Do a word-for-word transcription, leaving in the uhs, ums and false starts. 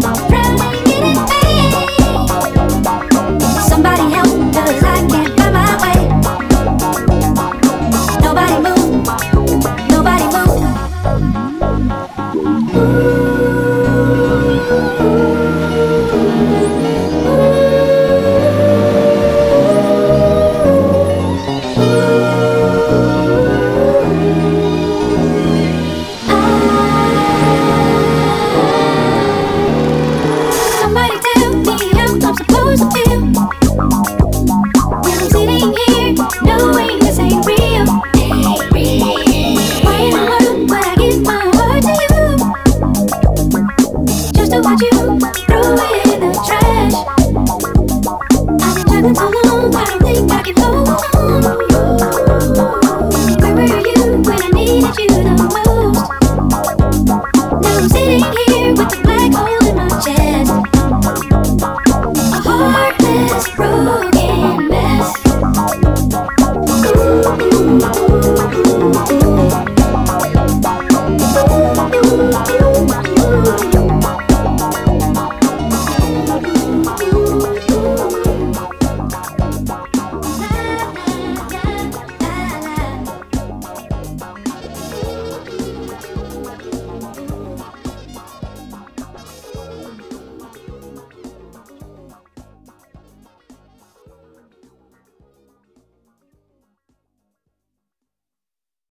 drowning in it, babe. Somebody help, 'cause I can't find my way. Nobody move, nobody move. Somebody tell me how I'm supposed to feel when I'm sitting here knowing this ain't real. Why in the world would I give my heart to you just to watch you